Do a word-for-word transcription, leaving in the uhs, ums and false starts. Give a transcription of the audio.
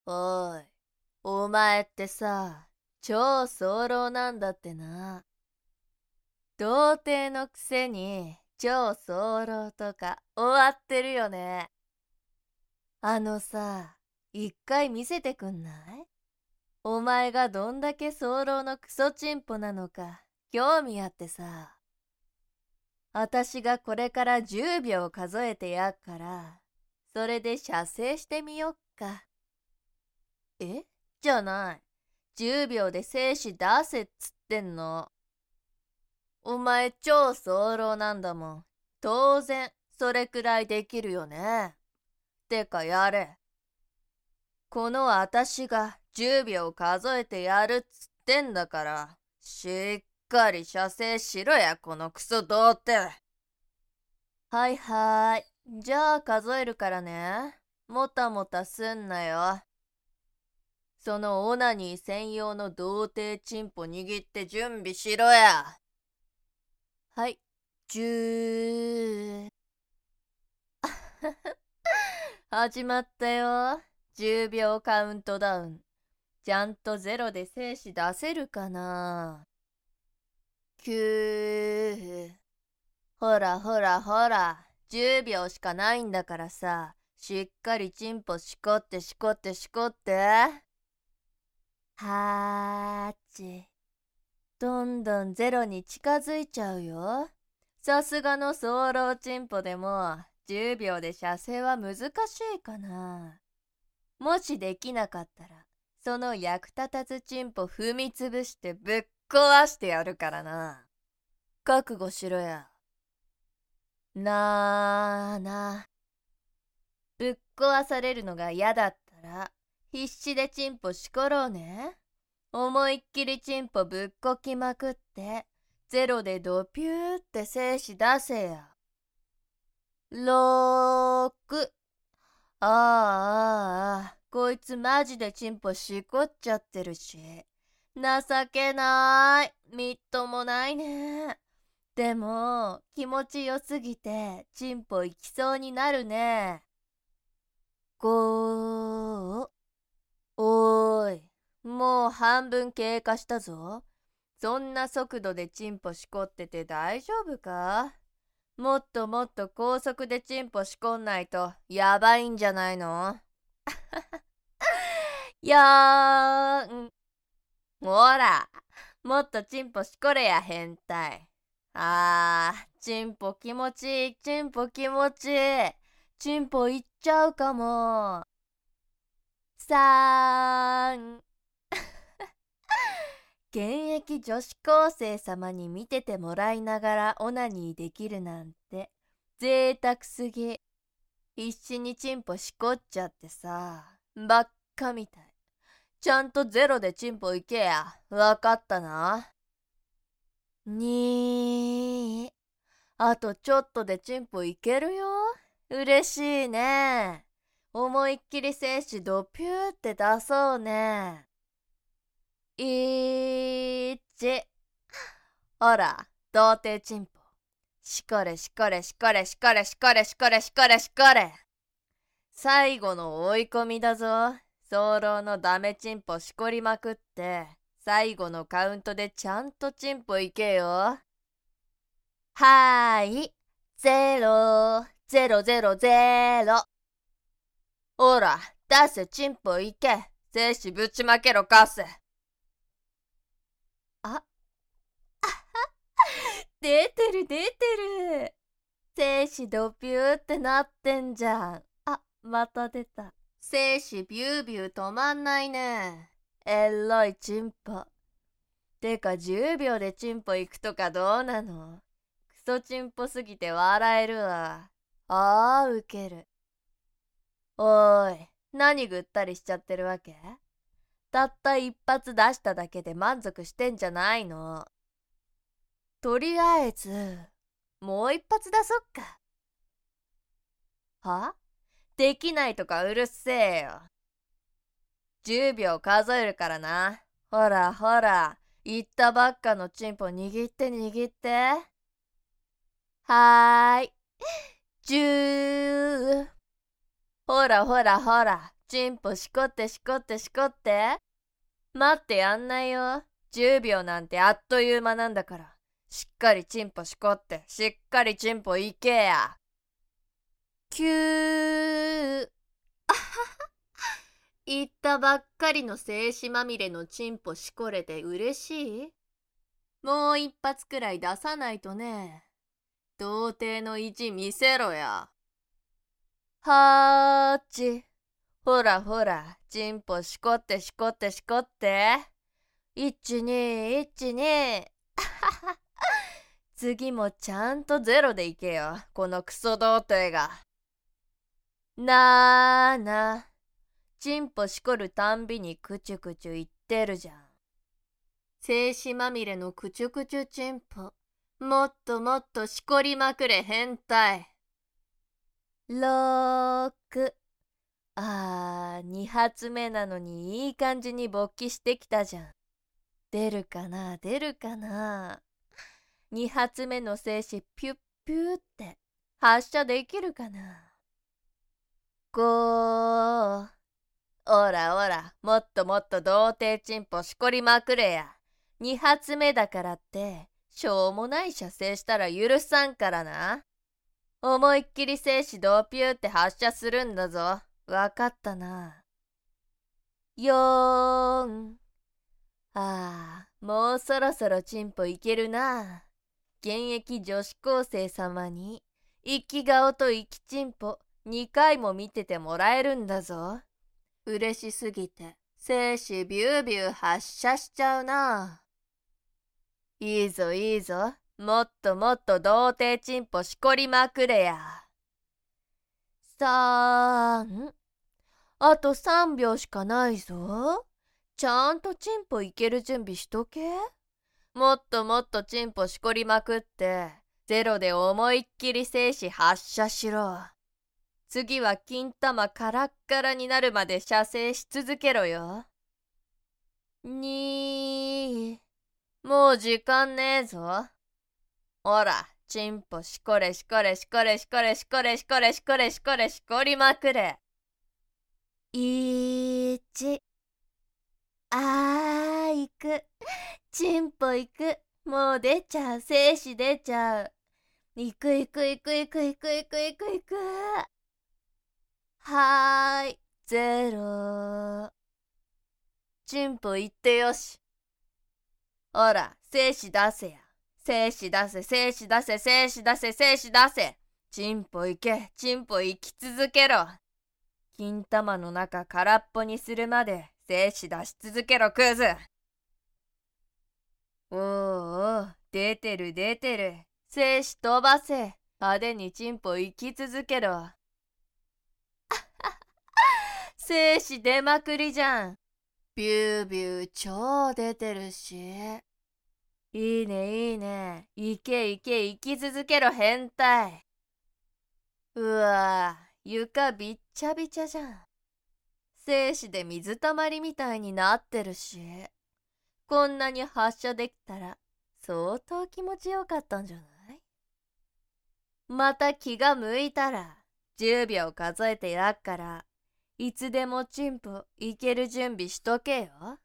おい、お前ってさ、超早漏なんだってな。童貞のくせに、超早漏とか終わってるよね。あのさ、一回見せてくんない？お前がどんだけ早漏のクソチンポなのか、興味あってさ。あたしがこれからじゅうびょう数えてやっから、それで射精してみよっか。えじゃない。じゅうびょうで精子出せっつってんの。お前超早漏なんだもん。当然、それくらいできるよね。てかやれ。このあたしがじゅうびょう数えてやるっつってんだから、しっかり射精しろや、このクソ童貞。はいはい。じゃあ数えるからね。もたもたすんなよ。そのオナニー専用の童貞チンポ握って準備しろや。はい、じゅう。始まったよ。じゅうびょうカウントダウン。ちゃんとゼロで精子出せるかな？きゅう。ほらほらほら、じゅうびょうしかないんだからさ、しっかりチンポしこってしこってしこって。はーち。どんどんゼロに近づいちゃうよ。さすがの早漏チンポでもじゅうびょうで射精は難しいかな。もしできなかったら、その役立たずチンポ踏みつぶしてぶっ壊してやるからな。覚悟しろや。なーな。ぶっ壊されるのが嫌だったら、必死でチンポしころうね。思いっきりチンポぶっこきまくって、ゼロでドピューって精子出せや。ろく。ああああ、こいつマジでチンポしこっちゃってるし。情けない。みっともないね。でも、気持ちよすぎて、チンポ行きそうになるね。ご。おーい、もう半分経過したぞ。そんな速度でチンポしこってて大丈夫か？もっともっと高速でチンポしこんないとやばいんじゃないの？やーん。ほら、もっとチンポしこれや変態。あー、チンポ気持ちいい、チンポ気持ちいい。チンポいっちゃうかも。さーん。現役女子高生様に見ててもらいながらオナニーできるなんて贅沢すぎ。必死にチンポしこっちゃってさ、ばっかみたい。ちゃんとゼロでチンポいけや。わかったな。にー。あとちょっとでチンポいけるよ。嬉しいね。思いっきり精子ドピューって出そうね。いち。ほら、童貞チンポ。しこれしこれしこれしこれしこれしこれしこれしこれ。最後の追い込みだぞ。早漏のダメチンポしこりまくって、最後のカウントでちゃんとチンポいけよ。はーい。ゼロ、ゼロゼロゼロ。ほら、出せチンポいけ。精子ぶちまけろかせ。あ、出てる出てる。精子ドピューってなってんじゃん。あ、また出た。精子ビュービュー止まんないね。えらいチンポ。てかじゅうびょうでチンポ行くとかどうなの？クソチンポすぎて笑えるわ。あーウケる。おーい、何ぐったりしちゃってるわけ？たった一発出しただけで満足してんじゃないの？とりあえず、もう一発出そっか。は？できないとかうるせえよ。じゅうびょう数えるからな。ほらほら、言ったばっかのチンポ握って握って。はーい。じゅう。ほらほらほら、 チンポしこってしこってしこって。待ってやんないよ。じゅうびょうなんてあっという間なんだから。しっかりチンポしこって、しっかりチンポいけや。きゅー。言ったばっかりの精子まみれのチンポしこれて嬉しい？もう一発くらい出さないとね。童貞の意地見せろや。はーち。ほらほら、チンポしこってしこってしこって。いちにいちに。次もちゃんとゼロでいけよ、このクソ童貞が。なーな。チンポしこるたんびにクチュクチュ言ってるじゃん。精子まみれのクチュクチュチンポ。もっともっとしこりまくれ変態。ろく。あー、に発目なのにいい感じに勃起してきたじゃん。出るかな出るかな。に発目の精子ピュッピュッって発射できるかな。ご。おらおら、もっともっと童貞チンポしこりまくれや。に発目だからってしょうもない射精したら許さんからな。思いっきり精子ドーピューって発射するんだぞ。わかったな。よーん。ああ、もうそろそろチンポいけるな。現役女子高生様に生き顔と生きチンポにかいも見ててもらえるんだぞ。嬉しすぎて精子ビュービュー発射しちゃうな。いいぞいいぞ、もっともっと童貞チンポしこりまくれや。さん。あとさんびょうしかないぞ。ちゃんとチンポいける準備しとけ。もっともっとチンポしこりまくって、ゼロで思いっきり精子発射しろ。次は金玉カラッカラになるまで射精し続けろよ。に。もう時間ねえぞ。ほら、チンポしこれしこれしこれしこれしこれしこれしこれしこれしこりまくれ。いち。あー、いく。チンポいく。もう出ちゃう。精子出ちゃう。いくいくいくいくいくいくいくいく。はーい、ゼロ。チンポいってよし。ほら、精子出せや。精子出せ、精子出せ、精子出せ、精子出せ。チンポいけ、チンポいき続けろ。金玉の中空っぽにするまで精子出し続けろ、クズ。おーおー、出てる出てる。精子飛ばせ。派手にチンポ行き続けろ。精子出まくりじゃん。ビュービュー超出てるし。いいねいいね。行け行け行き続けろ変態。うわぁ、床びっちゃびちゃじゃん。精子で水たまりみたいになってるし。こんなに発射できたら相当気持ちよかったんじゃない？また気が向いたらじゅうびょう数えてやっから、いつでもチンポいける準備しとけよ。